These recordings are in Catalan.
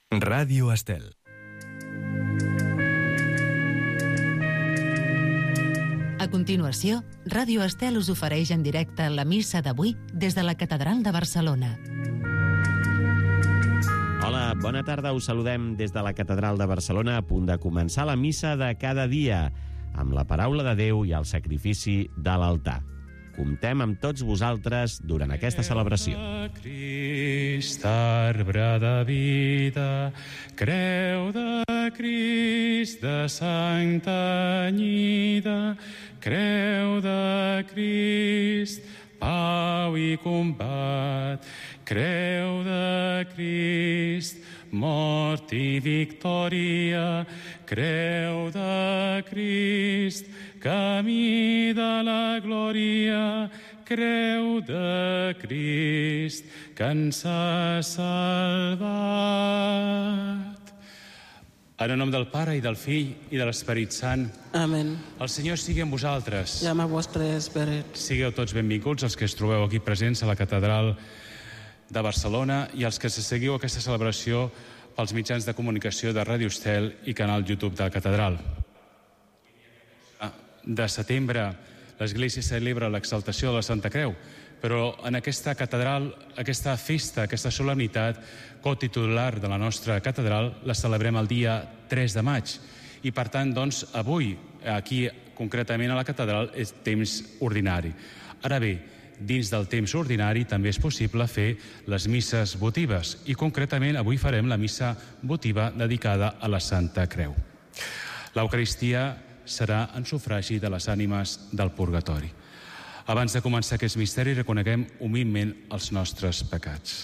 Ràdio Estel. A continuació, Ràdio Estel us ofereix en directe la missa d'avui des de la Catedral de Barcelona. Hola, bona tarda. Us saludem des de la Catedral de Barcelona, a punt de començar la missa de cada dia, amb la paraula de Déu i el sacrifici de l'altar. Comptem amb tots vosaltres durant aquesta celebració. Crist, arbre de vida, creu de Crist de sang tenyida, creu de Crist, pau i combat, creu de Crist, mort i victòria, creu de Crist, camí de la glòria, creu de Crist, que ens ha salvat. En el nom del Pare i del Fill i de l'Esperit Sant. Amén. El Senyor sigui amb vosaltres. I amb el vostre esperit. Sigueu tots benvinguts, els que es trobeu aquí presents a la Catedral de Barcelona i els que seguiu aquesta celebració pels mitjans de comunicació de Ràdio Estel i canal YouTube de la Catedral. De setembre l'Església celebra l'exaltació de la Santa Creu, però en aquesta catedral, aquesta festa, aquesta solemnitat cotitular de la nostra catedral la celebrem el dia 3 de maig i per tant doncs avui aquí concretament a la catedral és temps ordinari. Ara bé, dins del temps ordinari també és possible fer les misses votives i concretament avui farem la missa votiva dedicada a la Santa Creu. L'Eucaristia serà en sufragi de les ànimes del purgatori. Abans de començar aquest misteri, reconeguem humilment els nostres pecats.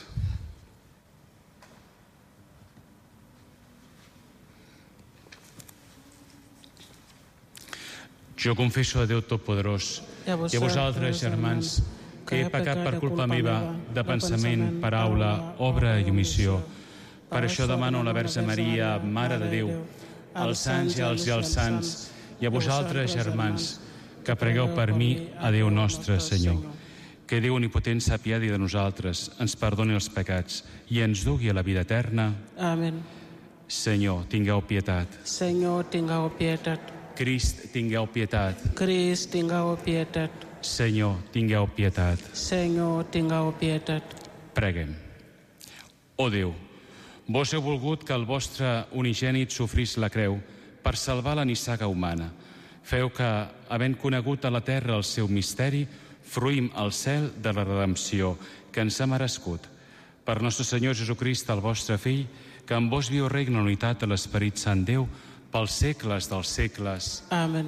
Jo confesso a Déu Totpoderós i a vosaltres, germans, que he pecat per culpa meva, de pensament, paraula, obra i omissió. Per això demano a la Verge Maria, Mare de Déu, als àngels i als sants, i a vosaltres, germans, que pregueu per mi a Déu nostre Senyor. Que Déu Omnipotent s'apiadi de nosaltres, ens perdoni els pecats i ens dugui a la vida eterna. Amén. Senyor, tingueu pietat. Senyor, tingueu pietat. Crist, tingueu pietat. Crist, tingueu pietat. Senyor, tingueu pietat. Senyor, tingueu pietat. Preguem. Ó Déu, vos heu volgut que el vostre unigènit sofrís la creu per salvar la nissaga humana. Feu que, havent conegut a la terra el seu misteri, fruïm al cel de la redempció que ens ha merescut. Per nostre Senyor Jesucrist, el vostre Fill, que amb vos viu regna en unitat de l'Esperit Sant Déu, pels segles dels segles. Amén.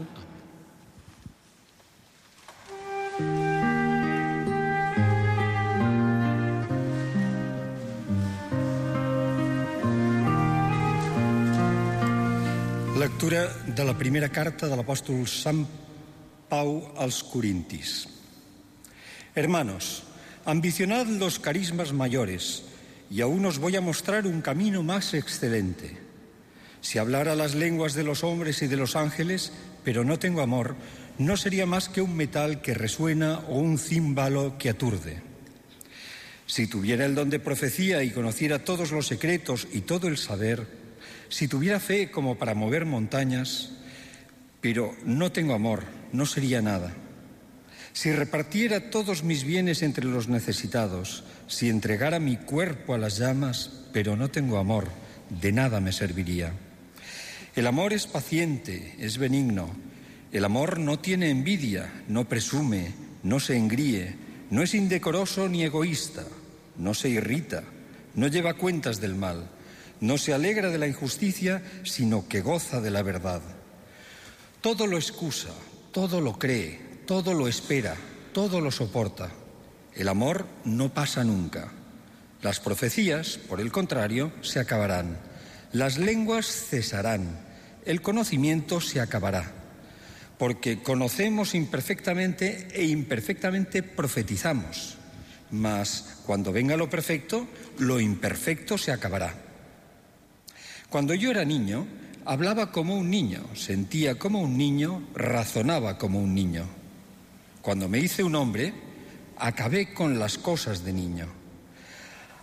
Lectura de la primera carta de l'apòstol Sant Pau als Corintis. Hermanos, ambicionad los carismas mayores, y aún os voy a mostrar un camino más excelente. Si hablara las lenguas de los hombres y de los ángeles, pero no tengo amor, no sería más que un metal que resuena o un címbalo que aturde. Si tuviera el don de profecía y conociera todos los secretos y todo el saber, si tuviera fe como para mover montañas, pero no tengo amor, no sería nada. Si repartiera todos mis bienes entre los necesitados, si entregara mi cuerpo a las llamas, pero no tengo amor, de nada me serviría. El amor es paciente, es benigno. El amor no tiene envidia, no presume, no se engríe, no es indecoroso ni egoísta, no se irrita, no lleva cuentas del mal. No se alegra de la injusticia, sino que goza de la verdad. Todo lo excusa, todo lo cree, todo lo espera, todo lo soporta. El amor no pasa nunca. Las profecías, por el contrario, se acabarán. Las lenguas cesarán. El conocimiento se acabará. Porque conocemos imperfectamente e imperfectamente profetizamos. Mas cuando venga lo perfecto, lo imperfecto se acabará. Cuando yo era niño, hablaba como un niño, sentía como un niño, razonaba como un niño. Cuando me hice un hombre, acabé con las cosas de niño.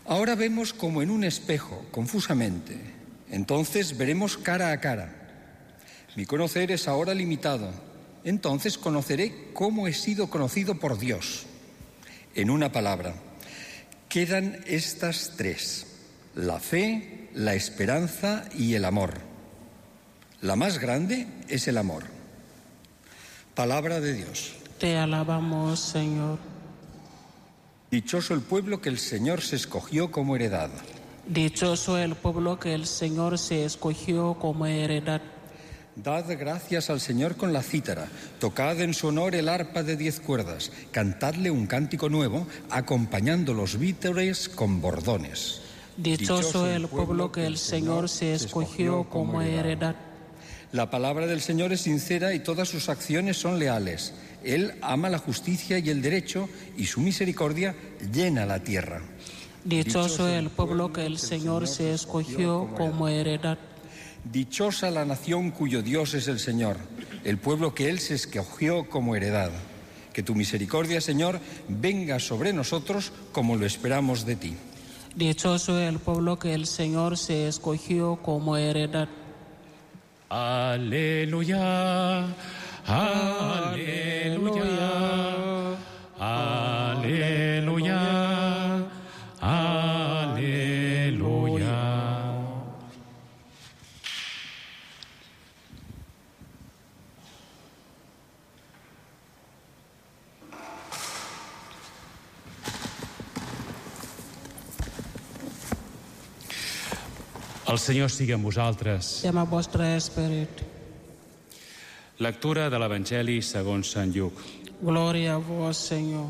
Ahora vemos como en un espejo, confusamente. Entonces veremos cara a cara. Mi conocer es ahora limitado. Entonces conoceré cómo he sido conocido por Dios. En una palabra, quedan estas tres: la fe, la esperanza y el amor. La más grande es el amor. Palabra de Dios. Te alabamos, Señor. Dichoso el pueblo que el Señor se escogió como heredad. Dichoso el pueblo que el Señor se escogió como heredad. Dad gracias al Señor con la cítara, tocad en su honor el arpa de 10 cuerdas, cantadle un cántico nuevo, acompañando los vítores con bordones. Dichoso el pueblo que el Señor se escogió como heredad. La palabra del Señor es sincera y todas sus acciones son leales. Él ama la justicia y el derecho, y su misericordia llena la tierra. Dichoso el pueblo que el Señor se escogió como heredad. Dichosa la nación cuyo Dios es el Señor, el pueblo que Él se escogió como heredad. Que tu misericordia, Señor, venga sobre nosotros como lo esperamos de ti. Dichoso el pueblo que el Señor se escogió como heredad. Aleluya, aleluya, aleluya, aleluya. El Senyor sigui amb vosaltres. I amb el vostre esperit. Lectura de l'Evangeli segons Sant Lluc. Glòria a vos, Senyor.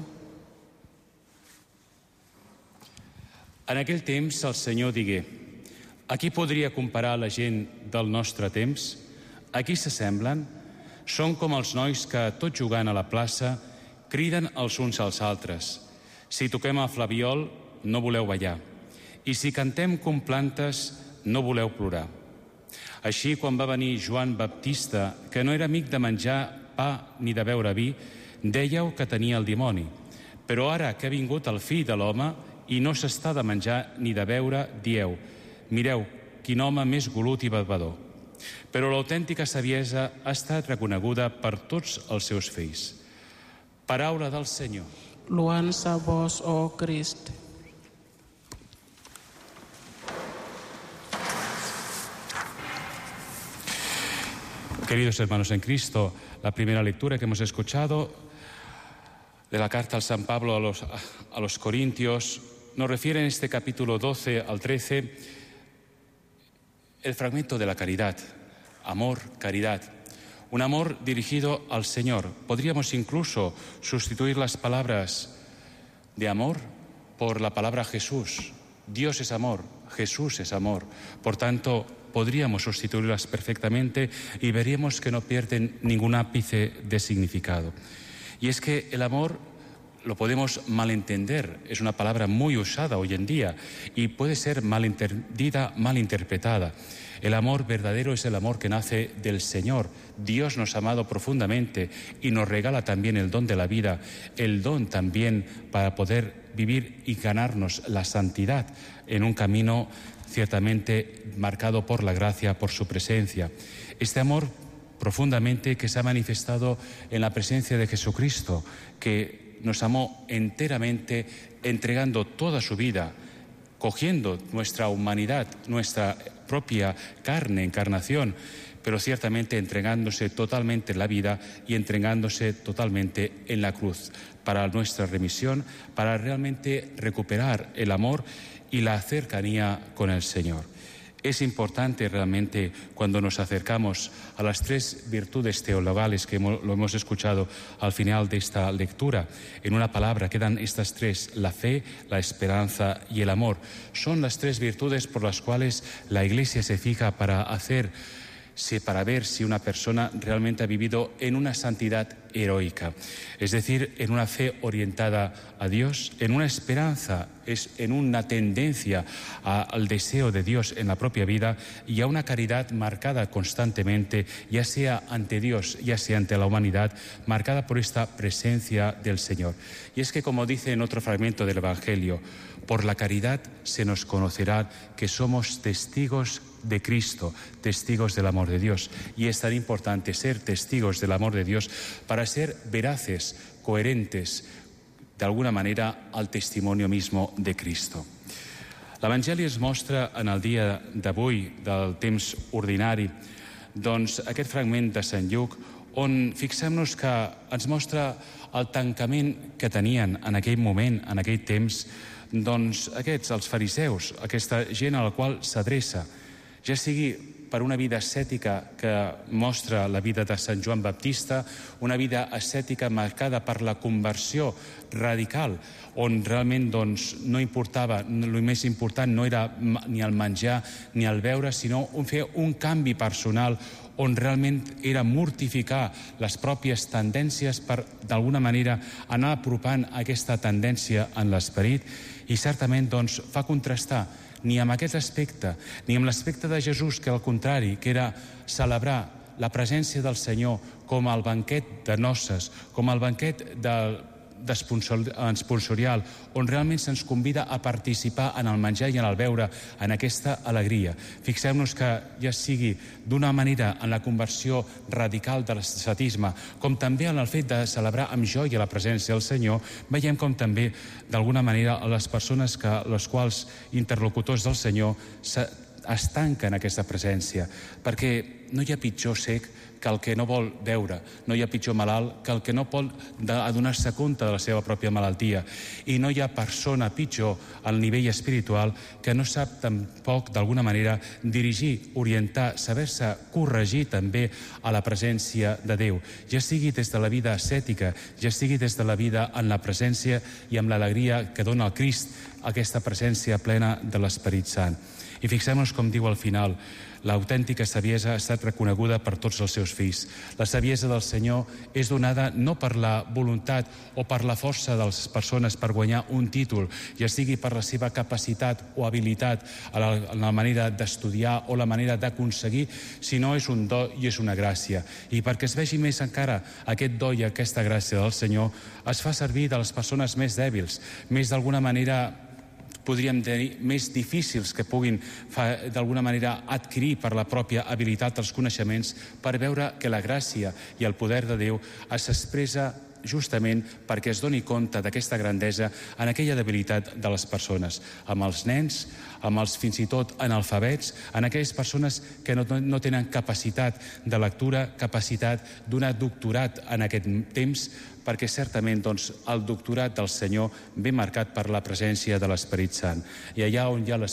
En aquell temps el Senyor digué: a qui podria comparar la gent del nostre temps? A qui s'assemblen? Són com els nois que, tot jugant a la plaça, criden els uns als altres. Si toquem el flabiol, no voleu ballar. I si cantem com plantes, no voleu plorar. Així, quan va venir Joan Baptista, que no era amic de menjar pa ni de beure vi, dèieu que tenia el dimoni. Però ara que ha vingut el Fill de l'home i no s'està de menjar ni de beure, dieu: mireu, quin home més golut i bevedor. Però l'autèntica saviesa ha estat reconeguda per tots els seus fills. Paraula del Senyor. Loança a vos, oh Crist. Queridos hermanos en Cristo, la primera lectura que hemos escuchado de la carta al San Pablo a los Corintios nos refiere en este capítulo 12 al 13 el fragmento de la caridad, amor, caridad, un amor dirigido al Señor. Podríamos incluso sustituir las palabras de amor por la palabra Jesús. Dios es amor, Jesús es amor. Por tanto, podríamos sustituirlas perfectamente y veríamos que no pierden ningún ápice de significado. Y es que el amor lo podemos malentender, es una palabra muy usada hoy en día y puede ser malentendida, malinterpretada. El amor verdadero es el amor que nace del Señor. Dios nos ha amado profundamente y nos regala también el don de la vida, el don también para poder vivir y ganarnos la santidad en un camino ciertamente marcado por la gracia, por su presencia. Este amor profundamente que se ha manifestado en la presencia de Jesucristo, que nos amó enteramente, entregando toda su vida, cogiendo nuestra humanidad, nuestra propia carne, encarnación, pero ciertamente entregándose totalmente en la vida y entregándose totalmente en la cruz para nuestra remisión, para realmente recuperar el amor y la cercanía con el Señor. Es importante realmente cuando nos acercamos a las tres virtudes teologales que lo hemos escuchado al final de esta lectura. En una palabra quedan estas tres: la fe, la esperanza y el amor. Son las tres virtudes por las cuales la Iglesia se fija para ver si una persona realmente ha vivido en una santidad heroica, es decir, en una fe orientada a Dios, en una esperanza, en una tendencia al deseo de Dios en la propia vida y a una caridad marcada constantemente, ya sea ante Dios, ya sea ante la humanidad, marcada por esta presencia del Señor. Y es que, como dice en otro fragmento del Evangelio, por la caridad se nos conocerá que somos testigos de Cristo, testigos del amor de Dios. Y es tan importante ser testigos del amor de Dios para ser veraces, coherentes, de alguna manera, al testimonio mismo de Cristo. L'Evangeli es mostra en el dia d'avui, del temps ordinari, doncs aquest fragment de Sant Lluc, on fixem-nos que ens mostra el tancament que tenien en aquell moment, en aquell temps, doncs aquests, els fariseus, aquesta gent a la qual s'adreça, ja sigui per una vida ascètica que mostra la vida de Sant Joan Baptista, una vida ascètica marcada per la conversió radical, on realment no importava, el més important no era ni el menjar ni el beure, sinó fer un canvi personal on realment era mortificar les pròpies tendències per, d'alguna manera, anar apropant aquesta tendència en l'esperit i certament fa contrastar ni amb aquest aspecte, ni amb l'aspecte de Jesús, que al contrari, que era celebrar la presència del Senyor com el banquet de noces, com el banquet esponsorial, on realment se'ns convida a participar en el menjar i en el beure, en aquesta alegria. Fixem-nos que ja sigui d'una manera en la conversió radical de l'ascetisme, com també en el fet de celebrar amb joia la presència del Senyor, veiem com també, d'alguna manera, les persones les quals interlocutors del Senyor es tanquen aquesta presència, perquè no hi ha pitjor cec que el que no vol veure, no hi ha pitjor malalt que el que no pot adonar-se compte de la seva pròpia malaltia, i no hi ha persona pitjor al nivell espiritual que no sap tampoc d'alguna manera dirigir, orientar, saber-se corregir també a la presència de Déu, ja sigui des de la vida ascètica, ja sigui des de la vida en la presència i amb l'alegria que dona el Crist, aquesta presència plena de l'Esperit Sant. I fixem-nos com diu al final: l'autèntica saviesa ha estat reconeguda per tots els seus fills. La saviesa del Senyor és donada no per la voluntat o per la força de les persones per guanyar un títol, ja sigui per la seva capacitat o habilitat en la manera d'estudiar o la manera d'aconseguir, sinó és un do i és una gràcia. I perquè es vegi més encara aquest do i aquesta gràcia del Senyor, es fa servir de les persones més dèbils, més d'alguna manera podríem dir, més difícils que puguin d'alguna manera adquirir per la pròpia habilitat dels coneixements, per veure que la gràcia i el poder de Déu s'expressa justament perquè es doni compte d'aquesta grandesa en aquella debilitat de les persones, amb els nens, amb els fins i tot analfabets, en aquelles persones que no tenen capacitat de lectura, capacitat d'un doctorat en aquest temps, perquè certament el doctorat del Senyor ve marcat per la presència de l'Esperit Sant. I allà on hi ha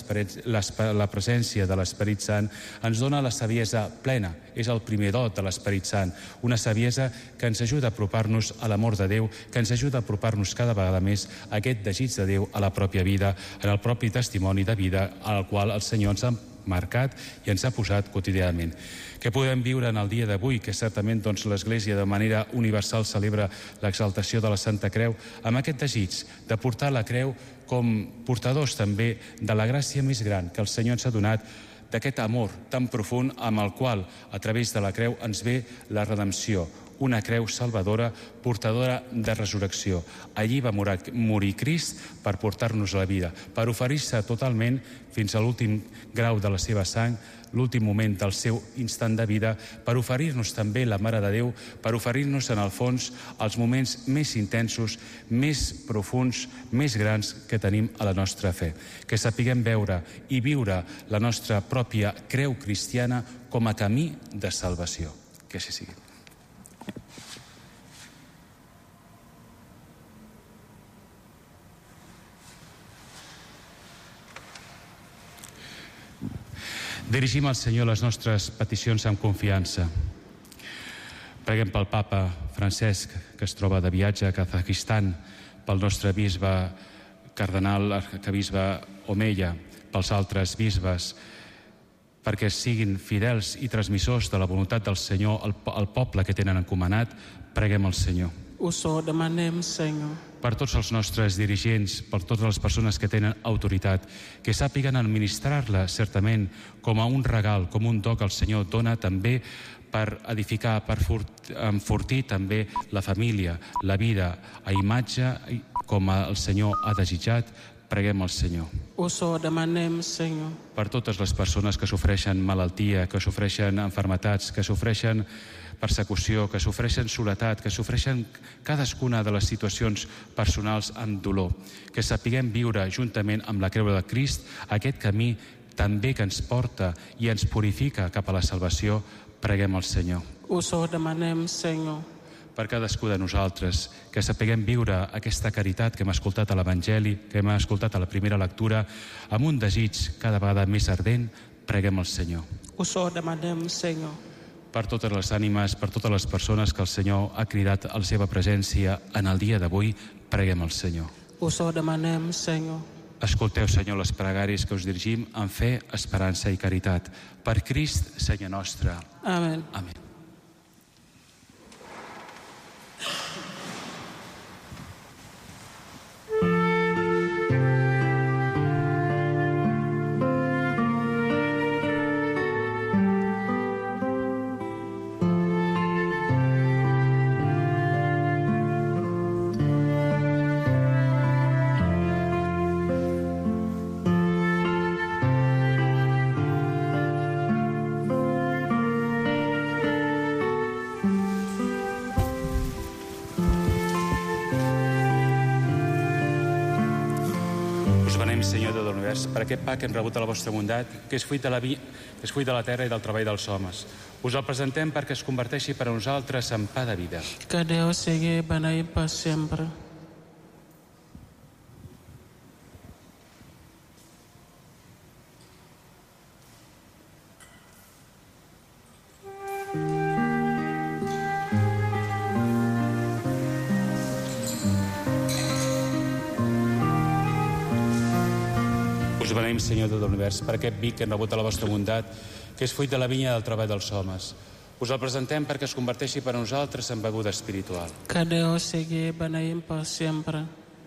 la presència de l'Esperit Sant ens dona la saviesa plena, és el primer do de l'Esperit Sant, una saviesa que ens ajuda a apropar-nos a l'amor de Déu, que ens ajuda a apropar-nos cada vegada més a aquest desig de Déu a la pròpia vida, en el propi testimoni de vida al qual el Senyor ens ha marcat i ens ha posat quotidianament. Què podem viure en el dia d'avui, que certament l'Església de manera universal celebra l'exaltació de la Santa Creu, amb aquest desig de portar la creu com portadors també de la gràcia més gran que el Senyor ens ha donat, d'aquest amor tan profund amb el qual, a través de la creu, ens ve la redempció, una creu salvadora, portadora de resurrecció. Allí va morir Crist per portar-nos la vida, per oferir-se totalment fins a l'últim grau de la seva sang, l'últim moment del seu instant de vida, per oferir-nos també la Mare de Déu, per oferir-nos en el fons els moments més intensos, més profunds, més grans que tenim a la nostra fe. Que sapiguem veure i viure la nostra pròpia creu cristiana com a camí de salvació. Que així sigui. Dirigim al Senyor les nostres peticions amb confiança. Preguem pel papa Francesc, que es troba de viatge a Kazakistan, pel nostre bisbe cardenal, arquebisbe Omeya, pels altres bisbes, perquè siguin fidels i transmissors de la voluntat del Senyor al poble que tenen encomanat, preguem al Senyor. Us ho demanem, Senyor. Per tots els nostres dirigents, per totes les persones que tenen autoritat, que sàpiguen administrar-la certament com a un regal, com un do que el Senyor dona també per edificar, per enfortir també la família, la vida, a imatge com el Senyor ha desitjat. Preguem al Senyor. Us ho demanem, Senyor. Per totes les persones que sofreixen malaltia, que sofreixen malalties, que sofreixen persecució, que sofreixen soledat, que sofreixen cadascuna de les situacions personals amb dolor, que sapiguem viure juntament amb la creu de Crist aquest camí també que ens porta i ens purifica cap a la salvació. Preguem al Senyor. Us ho demanem, Senyor. Per cadascú de nosaltres, que sapiguem viure aquesta caritat que hem escoltat a l'Evangeli, que hem escoltat a la primera lectura, amb un desig cada vegada més ardent. Preguem al Senyor. Us ho demanem, Senyor. Per totes les ànimes, per totes les persones que el Senyor ha cridat a la seva presència en el dia d'avui, preguem al Senyor. Us ho demanem, Senyor. Escolteu, Senyor, les pregàries que us dirigim amb fe, esperança i caritat. Per Crist, Senyor nostre. Amén. Amén. Senyor de l'univers, per aquest pa que hem rebut a la vostra bondat, que és fruit de la terra i del treball dels homes. Us el presentem perquè es converteixi per a nosaltres en pa de vida. Que Déu sigui beneït per sempre. Us beneïm, Senyor de l'univers, per aquest vi que hem rebut a la vostra bondat, que és fruit de la vinya del treball dels homes. Us el presentem perquè es converteixi per a nosaltres en beguda espiritual. Que Déu sigui beneït per sempre.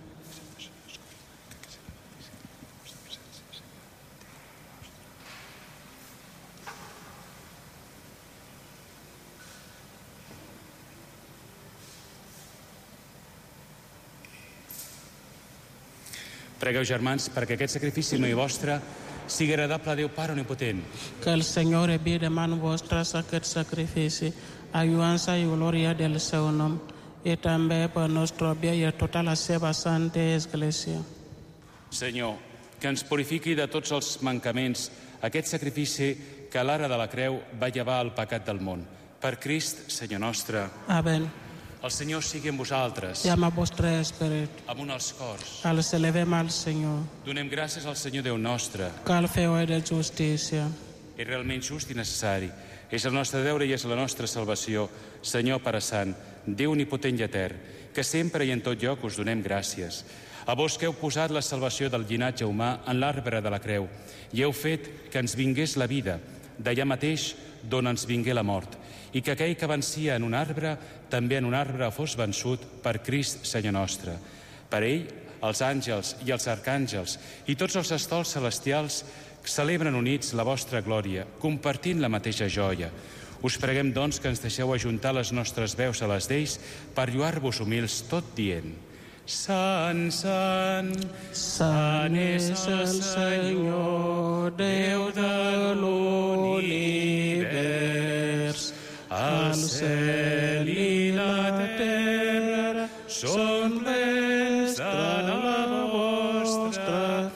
Pregueu, germans, perquè aquest sacrifici meu i vostre sigui agradable a Déu Pare Omnipotent. Que el Senyor enviï de mans vostres aquest sacrifici, a lluança i glòria del seu nom, i també per nostre bé i a tota la seva santa Església. Senyor, que ens purifiqui de tots els mancaments aquest sacrifici que a l'ara de la creu va llevar el pecat del món. Per Crist, Senyor nostre. Amén. El Senyor sigui amb vosaltres. I amb el vostre esperit. Amunt als cors. Els elevem al Senyor. Donem gràcies al Senyor Déu nostre. Cal fer de justícia. És realment just i necessari. És el nostre deure i és la nostra salvació. Senyor Pare Sant, Déu omnipotent i etern, que sempre i en tot lloc us donem gràcies. A vos que heu posat la salvació del llinatge humà en l'arbre de la creu i heu fet que ens vingués la vida, d'allà mateix d'on ens vingué la mort, i que aquell que vencia en un arbre, també en un arbre fos vençut per Crist, Senyor nostre. Per ell, els àngels i els arcàngels i tots els estols celestials celebren units la vostra glòria, compartint la mateixa joia. Us preguem, doncs, que ens deixeu ajuntar les nostres veus a les d'ells per lloar-vos humils, tot dient: Sant, sant, sant és el Senyor, Déu de l'univers. El cel i la terra són plens de la vostra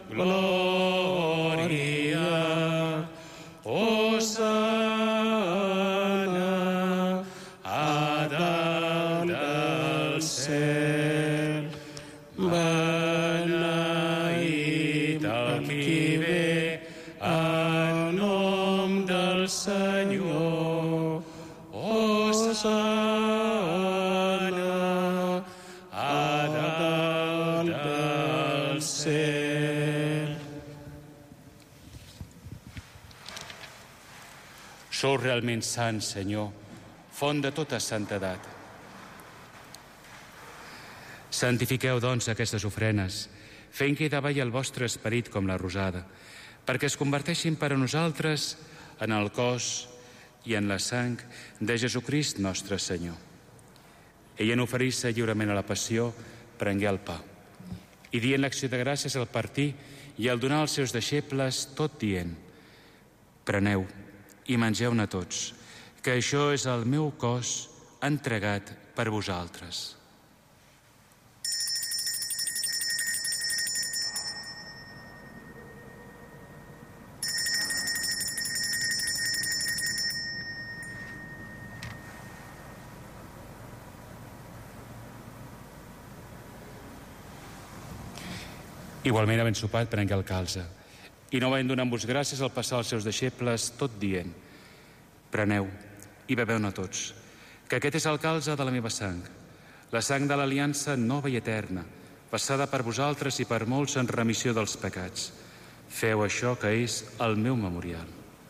glòria. Hosana a dalt del cel. Beneït el qui ve en nom del Senyor. Hosana a dalt del cel. Sou realment sant, Senyor, font de tota santedat. Santifiqueu, doncs, aquestes ofrenes, fent que hi davalli el vostre esperit com la rosada, perquè es converteixin per a nosaltres en el cos i en la sang de Jesucrist nostre Senyor. Ell, en oferir-se lliurement a la passió, prengué el pa. I dient l'acció de gràcies al partir i al donar als seus deixebles, tot dient: preneu i mengeu-ne tots, que això és el meu cos entregat per vosaltres. Igualment, havent sopat, prengué el calze. I novament donant-vos gràcies al passar als seus deixebles, tot dient: preneu i beveu-ne tots, que aquest és el calze de la meva sang, la sang de l'aliança nova i eterna, passada per vosaltres i per molts en remissió dels pecats. Feu això, que és el meu memorial.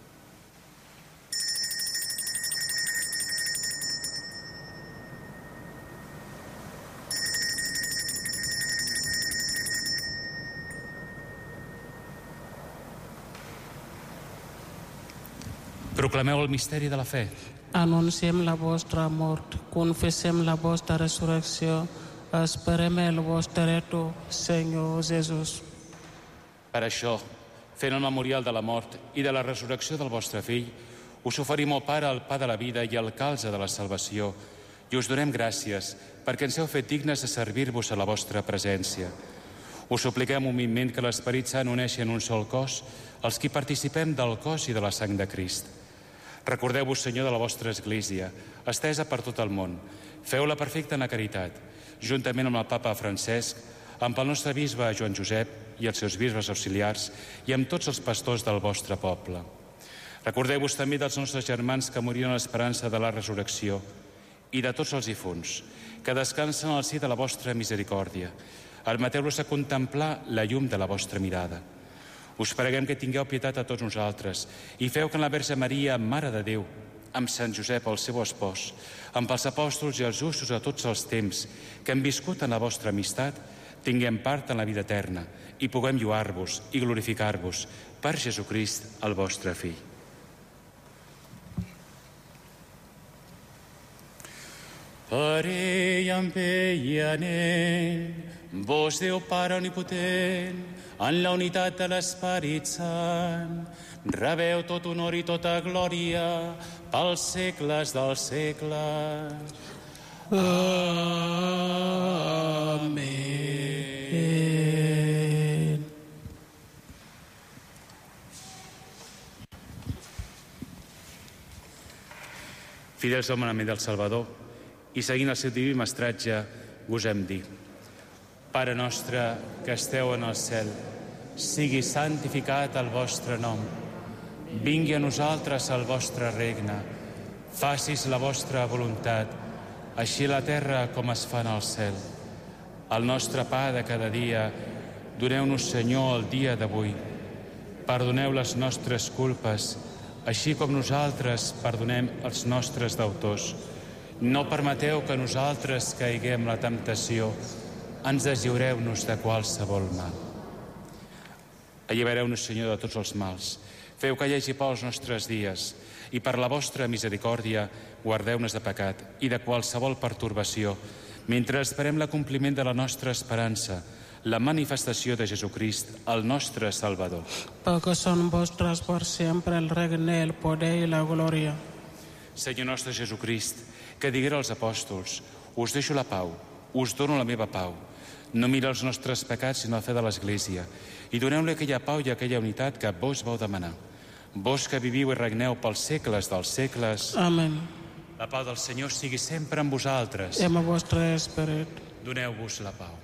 Proclameu el misteri de la fe. Anunciem la vostra mort, confessem la vostra resurrecció, esperem el vostre retorn, Senyor Jesús. Per això, fent el memorial de la mort i de la resurrecció del vostre fill, us oferim, ó Pare, el pa de la vida i el calze de la salvació, i us donem gràcies perquè ens heu fet dignes de servir-vos a la vostra presència. Us supliquem humilment que l'Esperit Sant uneixi en un sol cos els qui participem del cos i de la sang de Crist. Recordeu-vos, Senyor, de la vostra Església, estesa per tot el món. Feu-la perfecta en la caritat, juntament amb el Papa Francesc, amb el nostre bisbe Joan Josep i els seus bisbes auxiliars i amb tots els pastors del vostre poble. Recordeu-vos també dels nostres germans que moriren a l'esperança de la resurrecció i de tots els difunts, que descansen al si de la vostra misericòrdia. Admeteu-los a contemplar la llum de la vostra mirada. Us preguem que tingueu pietat a tots nosaltres i feu que en la Verge Maria, Mare de Déu, amb Sant Josep, el seu espòs, amb els apòstols i els justos a tots els temps que han viscut en la vostra amistat, tinguem part en la vida eterna i puguem lluar-vos i glorificar-vos per Jesucrist, el vostre Fill. Per ell, amb ell i en ell, vos, Déu Pare omnipotent, en la unitat de l'Esperit Sant, rebeu tot honor i tota glòria pels segles dels segles. Amén. Fidels al manament del Salvador i seguint el seu diví mestratge, gosem dir: Pare nostre que esteu en el cel, sigui santificat el vostre nom. Vingui a nosaltres el vostre regne. Facis la vostra voluntat, així a la terra com es fa en el cel. El nostre pa de cada dia, doneu-nos, Senyor, el dia d'avui. Perdoneu les nostres culpes, així com nosaltres perdonem els nostres deutors. No permeteu que nosaltres caiguem en la temptació, ens deslliureu-nos de qualsevol mal. Allibereu-nos, Senyor, de tots els mals. Feu que hi hagi pau als nostres dies i per la vostra misericòrdia guardeu-nos de pecat i de qualsevol pertorbació, mentre esperem l'acompliment de la nostra esperança, la manifestació de Jesucrist, el nostre Salvador. Perquè són vostres per sempre el regne, el poder i la glòria. Senyor nostre Jesucrist, que diguera als apòstols: us deixo la pau, us dono la meva pau. No mira els nostres pecats, sinó la fe de l'Església. I doneu-li aquella pau i aquella unitat que vos vau demanar. Vos que viviu i regneu pels segles dels segles. Amén. La pau del Senyor sigui sempre amb vosaltres. I amb el vostre esperit. Doneu-vos la pau.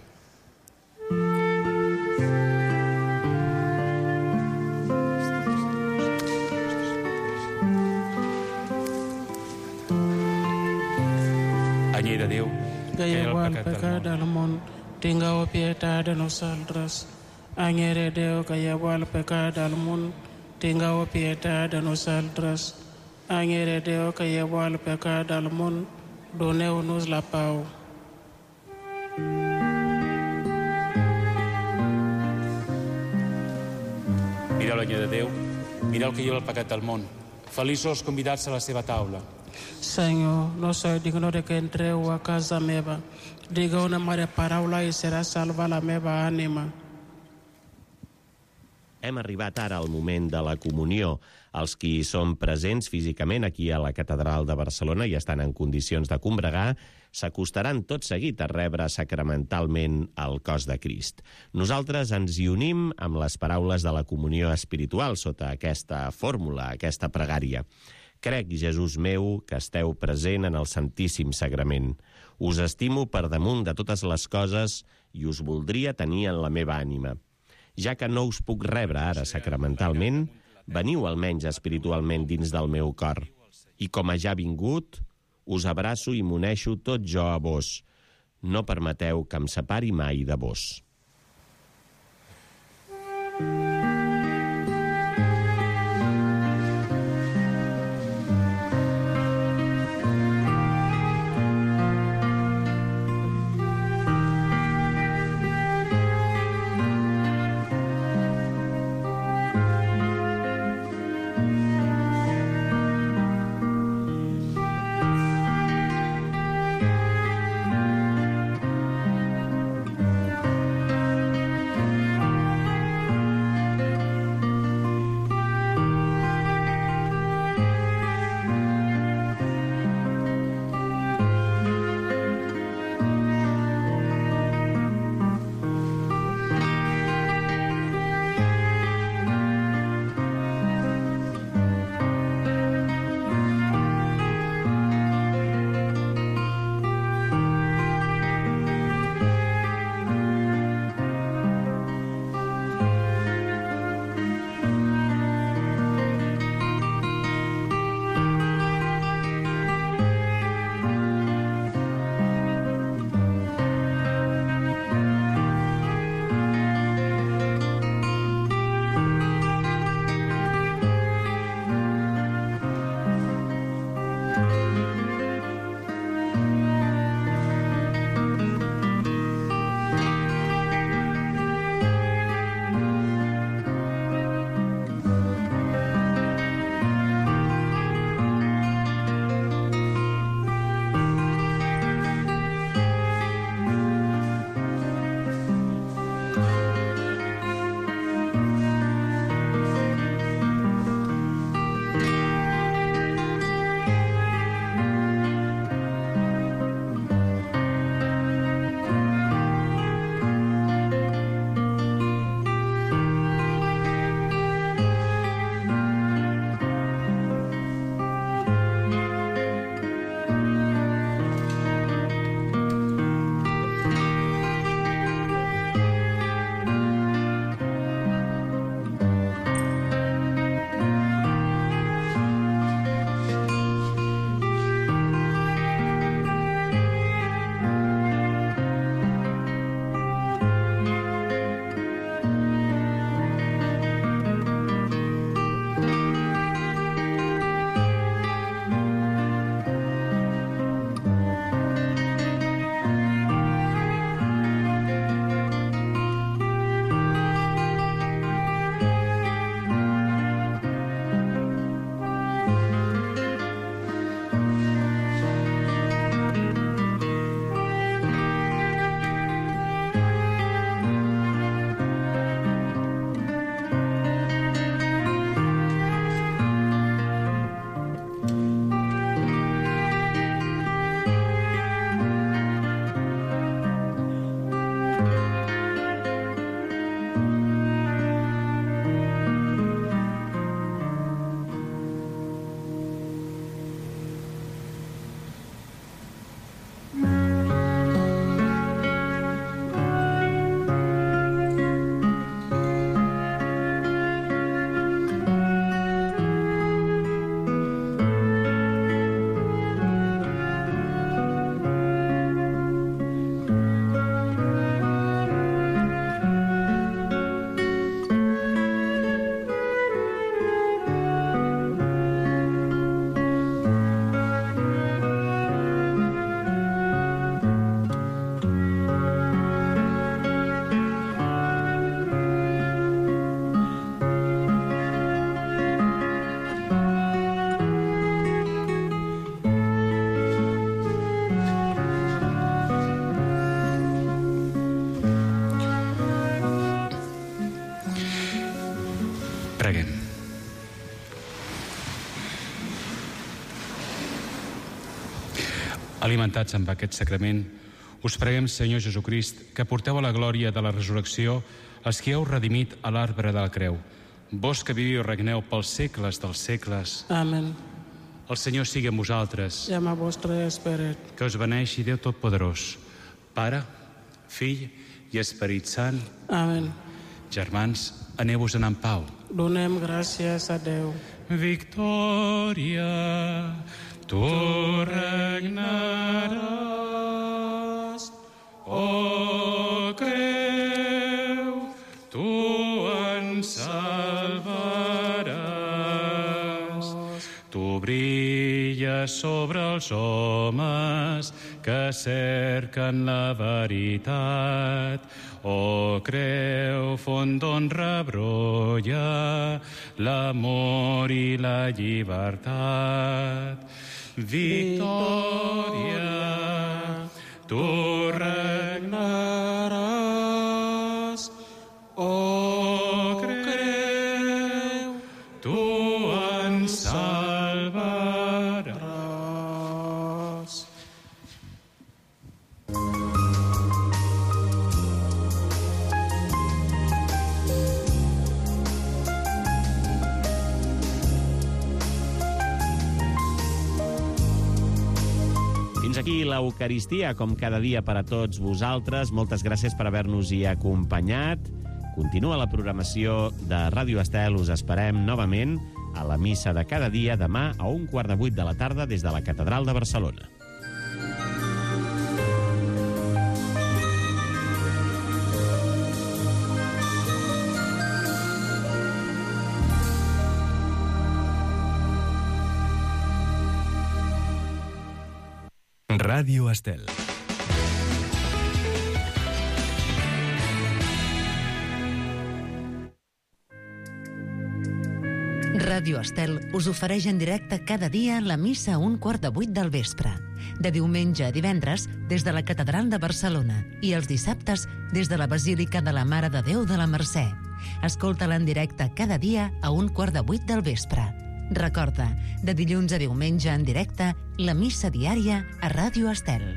Anyell de Déu, que llevó el pecat del món, tingueu pietat de nosaltres. Anyell de Déu, que llevó el pecat del món, tingueu pietat de nosaltres. Anyell de Déu, que llevó el pecat del món, doneu-nos la pau. mireu la llei de Déu, mireu que lleva el pecat del món. Feliços els convidats a la seva taula. Senhor, não sou digno de que entreu a casa meva. Diga una mare paraula i serà salva la meva ànima. Hem arribat ara al moment de la comunió. Els qui són presents físicament aquí a la Catedral de Barcelona i estan en condicions de combregar, s'acostaran tot seguit a rebre sacramentalment el cos de Crist. Nosaltres ens hi unim amb les paraules de la comunió espiritual sota aquesta fórmula, aquesta pregària. Crec, Jesús meu, que esteu present en el Santíssim Sagrament. Us estimo per damunt de totes les coses i us voldria tenir en la meva ànima. Ja que no us puc rebre ara sacramentalment, veniu almenys espiritualment dins del meu cor. I com a ja vingut, us abraço i m'uneixo tot jo a vos. No permeteu que em separi mai de vos. Preguem. Alimentats amb aquest sacrament, us preguem, Senyor Jesucrist, que porteu a la glòria de la resurrecció els que heu redimit a l'arbre de la creu. Vos que viviu i regneu pels segles dels segles. Amen. El Senyor sigui amb vosaltres. I amb el vostre esperit. Que us beneixi Déu Totpoderós, Pare, Fill i Esperit Sant. Amen. Germans, aneu-vos-en en pau. Donem gràcies a Déu. Victòria, tu regnaràs, oh creu, tu ens salvaràs. Tu brilles sobre els homes que cerquen la veritat. Oh creu, font d'on rebrolla l'amor i la llibertat. Victòria, tu regnaràs. Oh creu, tu ens salvaràs. Fins aquí l'Eucaristia, com cada dia per a tots vosaltres. Moltes gràcies per haver-nos-hi acompanyat. Continua la programació de Ràdio Estel. Us esperem novament a la missa de cada dia demà a 7:15 de la tarda des de la Catedral de Barcelona. Ràdio Estel. Ràdio Estel us ofereix en directe cada dia la missa a 7:15 del vespre. De diumenge a divendres des de la Catedral de Barcelona i els dissabtes des de la Basílica de la Mare de Déu de la Mercè. Escolta-la en directe cada dia a 7:15 del vespre. Recorda, de dilluns a diumenge en directe, la missa diària a Ràdio Estel.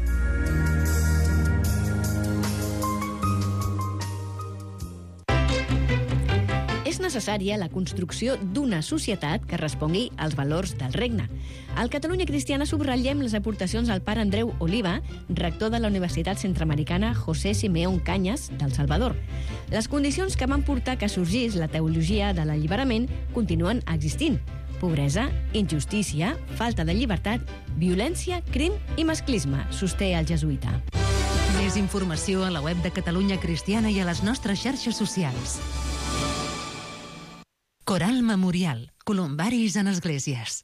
És necessària la construcció d'una societat que respongui als valors del regne. Al Catalunya Cristiana subratllem les aportacions al pare Andreu Oliva, rector de la Universitat Centroamericana José Simeón Cañas, del Salvador. Les condicions que van portar que sorgís la teologia de l'alliberament continuen existint. Pobresa, injustícia, falta de llibertat, violència, crim i masclisme, sosté el jesuïta. Més informació a la web de Catalunya Cristiana i a les nostres xarxes socials. Coral Memorial, columbaris en esglésies.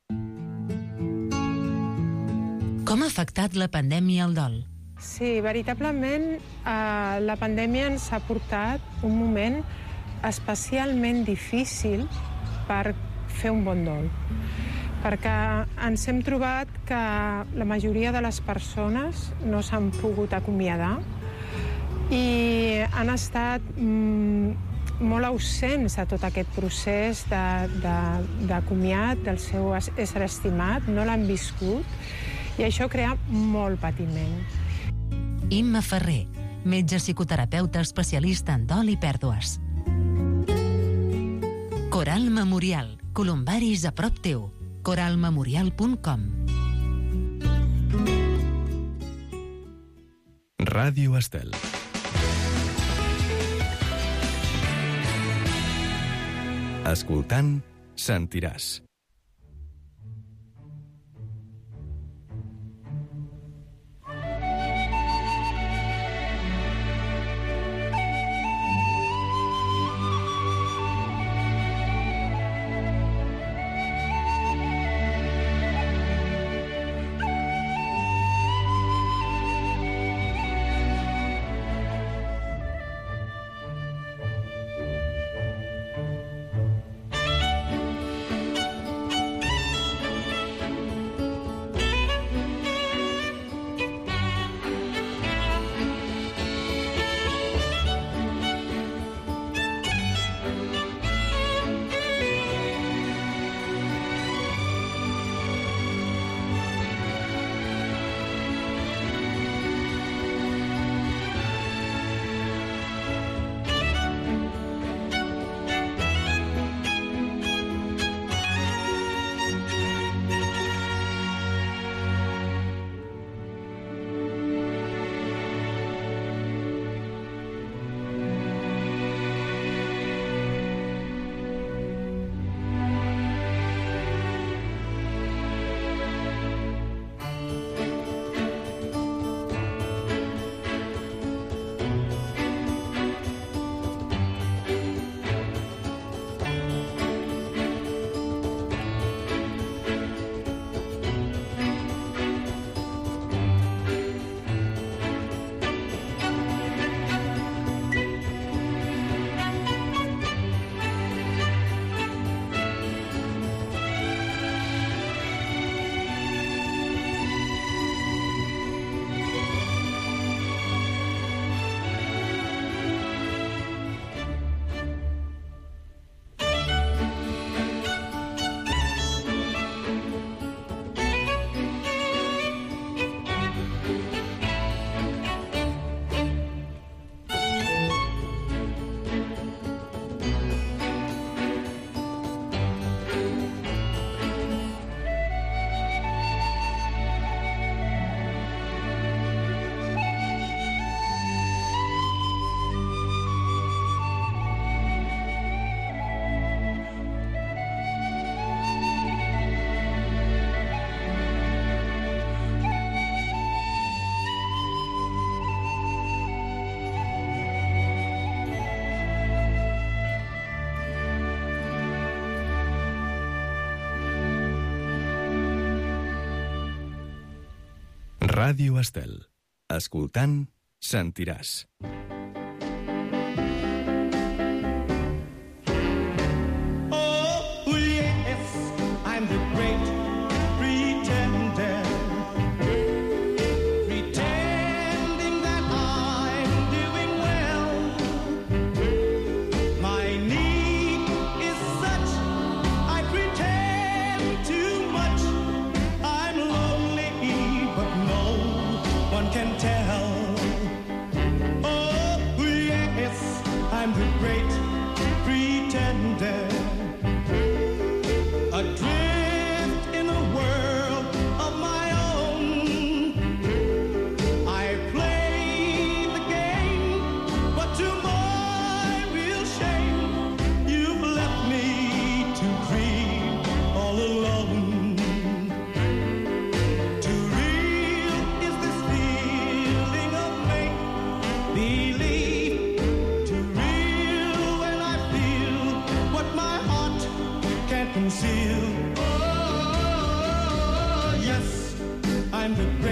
Com ha afectat la pandèmia al dol? Sí, veritablement la pandèmia ens ha portat un moment especialment difícil per fer un bon dol. Perquè ens hem trobat que la majoria de les persones no s'han pogut acomiadar i han estat molt ausents de tot aquest procés d'acomiat del seu ésser estimat, no l'han viscut i això crea molt patiment. Imma Ferrer, metge psicoterapeuta especialista en dol i pèrdues. Coral Memorial, columbaris a prop teu. coralmemorial.com. Ràdio Estel. Escoltant, sentiràs. Ràdio Estel. Escoltant, sentiràs. conceal. Oh, yes, I'm the great